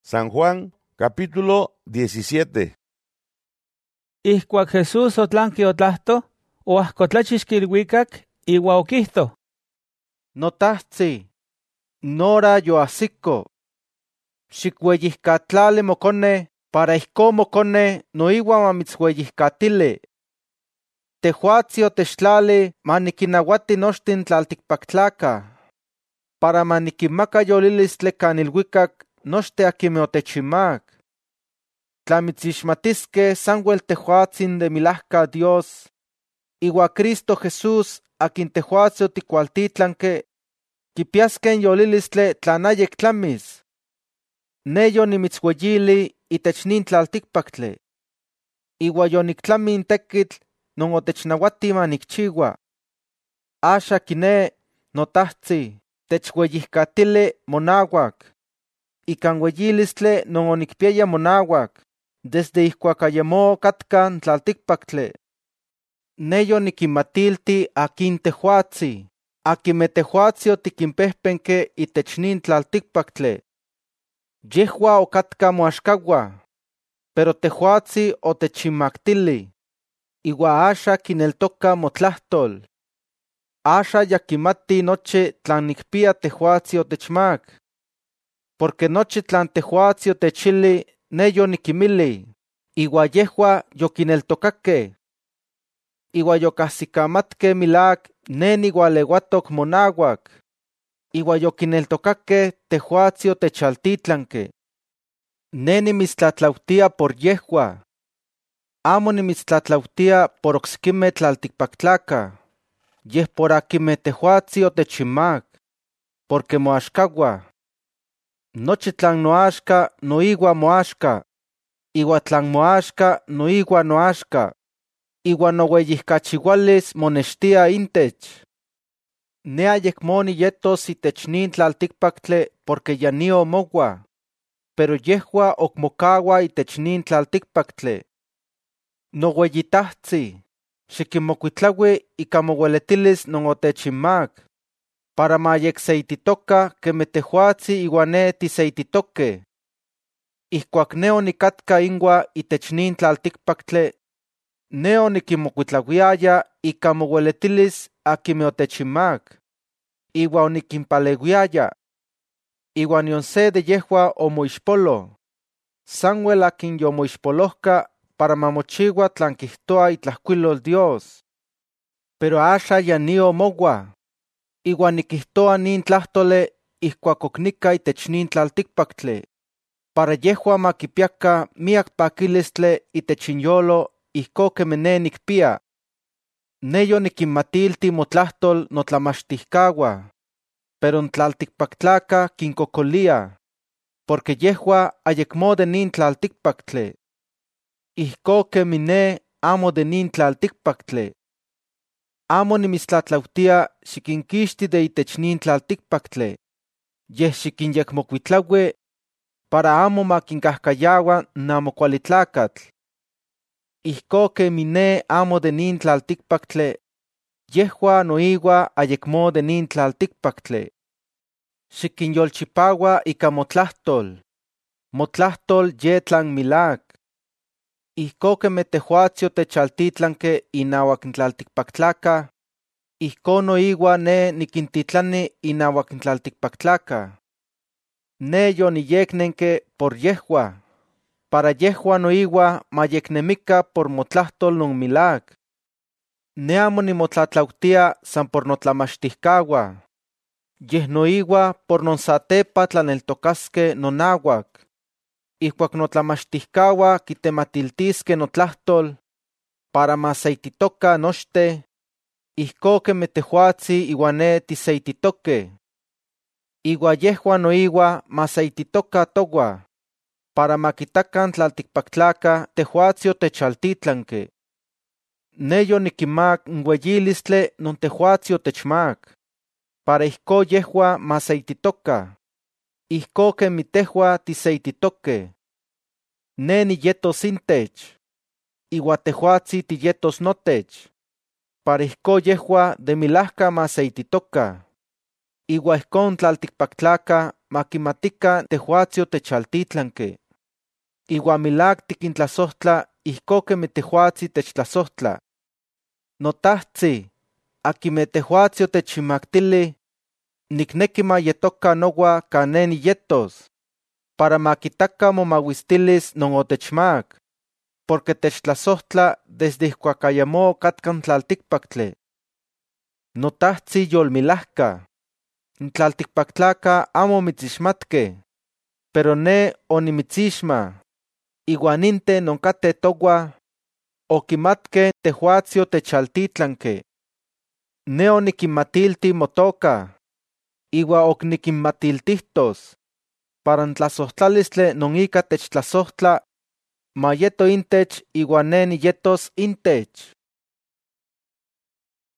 San Juan, capítulo 17. Ihkuak Jesús otlanki otlahto, oahkotlachixki ilhuicac, iua okihto: Notahtzi, nora yoahsiko. Xikueyihkatlali mokone, para ihko mokone noiua mamitzueyihkatili. Tehuatzi otechtlali manikinauati nochtin tlaltikpaktlakah, para manikinmaka yolilistli kan ilhuicac nochte akinmeh otechinmak. Tlamitzixmatiskeh sanwel tehuatzin de milahka Dios, iua Cristo Jesús akin tehuatzi otikualtitlanque, kipiasken yolilistli tlan ayek tlamis. Ne yonimitzueyili itech nin tlaltikpaktli, iua yoniktlami in tekitl non otechnauati manikchiua. Axa kiné, notahtzi, techueyihkatili monauac, ikan ueyilistli non onikpiaya monauac, desde ihkuak ayemo katka n tlaltikpaktli. Ne yonikinmatilti akin tehuatzi, akinmeh tehuatzi otikinpehpenke itech nin tlaltikpaktli. Yehua okatka moaxkaua, pero tehuatzi otechinmaktili, iua axa kineltoka motlahtol. Axa yakimati nochi tlan nikpia tehuatzi otechmak, porque nochi tlan tehuatzi otechili ne yonikimili, iua yehua yokineltokake. Iua yokahsikamatke milac ne niualeuatok monauac, iua yokineltokake tehuatzi otechaltitlanke. Ne nimitztlatlautia por yehua. Amo nimitztlatlautia por ocsquimeh tlaltikpaktlakah, yeh por akinmeh tehuatzi otechinmak, porque moaxkaua. Nochi tlan noaxka noiua moaxka, iua tlan moaxka noiua noaxka, iua noueyihkachiualis monextia intech. Ne ayekmo niyetos itech nin tlaltikpaktli porque ya nio moua, pero yehua okmokaua itech nin tlaltikpaktli. Noueyitahtzi, xikinmokuitlaui ika moueletilis non otechinmak, para mayekseititoka kemeh tehuatzi iua ne tiseititoke. Ihkuak ne onikatka inua itech nin tlaltikpaktli, ne onikinmokuitlauiaya ika moueletilis akinmeh otechinmak, iua onikinpaleuiaya. Iua nion se de yehua omoixpolo, sanwel akin yomoixpolohka para mamochiua tlan kihtoa itlahkuilol Dios. Pero axa ya nio moua, iua nikihtoa nin tlahtoli ihkuak oknika itech nin tlaltikpaktli, para yehua makipiaka miak pakilistli itech inyolo ihko kemeh ne nikpia. Ne yonikinmatilti motlahtol notlamachtihkauah, pero n tlaltikpaktlakah kinkokolia, porque yehua ayekmo de nin tlaltikpaktli. Ihko kemi ne amo de nin tlaltikpaktli. Amo nimitztlatlautia xikinkixti de itech nin tlaltikpaktli, yeh xikinyekmokuitlaui para amo makinkahkayaua n amo kuali tlakatl. Ihko kemi ne amo de nin tlaltikpaktli, yehua noiua ayekmo de nin tlaltikpaktli. Xikinyolchipaua ika motlahtol. Motlahtol ye tlan milac. Ihko kemeh tehuatzi otechaltitlanke inauak n tlaltikpaktlakah, ihko noiua ne nikintitlani inauak n tlaltikpaktlakah. Ne yoniyeknenke por yehua, para yehua noiua mayeknemika por motlahtol non milac. Ne amo nimotlatlautia san por notlamachtihkauah, yeh noiua por non satepa tlaneltokaske nonauac. Ihkuak notlamachtihkauah kitematiltiske notlahtol, para maseititoka nochte, ihko kemeh tehuatzi iua ne tiseititoke. Iua yehua noiua maseititoka toua, para makitakan tlaltikpaktlakah tehuatzi otechaltitlanke. Ne yonikinmak n ueyilistli non tehuatzi otechmak, para ihko yehua maseititoka, ihko kemi tehua tiseititoke. Ne niyetos intech, iua tehuatzi tiyetos notech, para ihko yehua de milahka maseititoka, iua ihkon tlaltikpaktlakah maquimatican tehuatzio techaltitlanque. Iua milak tikintlasohtla ihco queme tehuatzi techtlasohtla. Notahtzi, aquime tehuatzio techimactili, nicnequi mayetoca noua caneni yetos, para maquitaca momahuistilis non otechmac, porque techtlasohtla desde ihcuacayamo catcan tlalticpactle. Notahtzi yolmilahca, tlalticpactlaca amo mitzixmatque, pero ne onimitzixma, iguaninte noncate toua, oquimatque tehuatzio techaltitlanque. Ne oniquimmatilti motoca, igua ocniquimmatiltihtos, para tlasohtlalistle non ica techtlasohtla, mayeto intech igua ne niyetos intech.